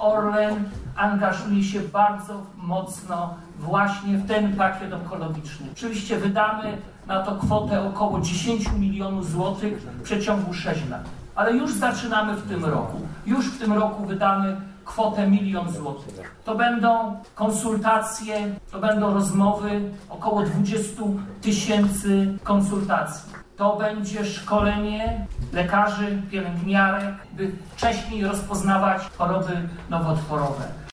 Orlen angażuje się bardzo mocno właśnie w ten pakiet onkologiczny. Oczywiście wydamy na to kwotę około 10 milionów złotych w przeciągu 6 lat. Ale już zaczynamy w tym roku. Już w tym roku wydamy kwotę 1 000 000 złotych. To będą konsultacje, to będą rozmowy, około 20 000 konsultacji. To będzie szkolenie lekarzy, pielęgniarek, by wcześniej rozpoznawać choroby nowotworowe.